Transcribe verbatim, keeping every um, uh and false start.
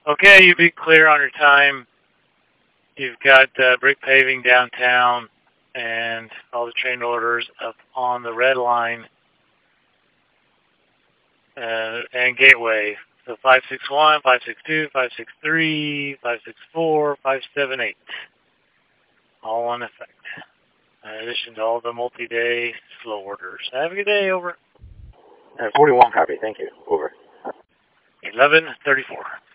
Okay, you be clear on your time. You've got uh, brick paving downtown and all the train orders up on the red line uh, and gateway. So five six one, five six two, five six three, five six four, five seven eight. All in effect. In addition to all the multi-day slow orders. Have a good day, over. Uh, forty-one copy, thank you, over. eleven thirty-four.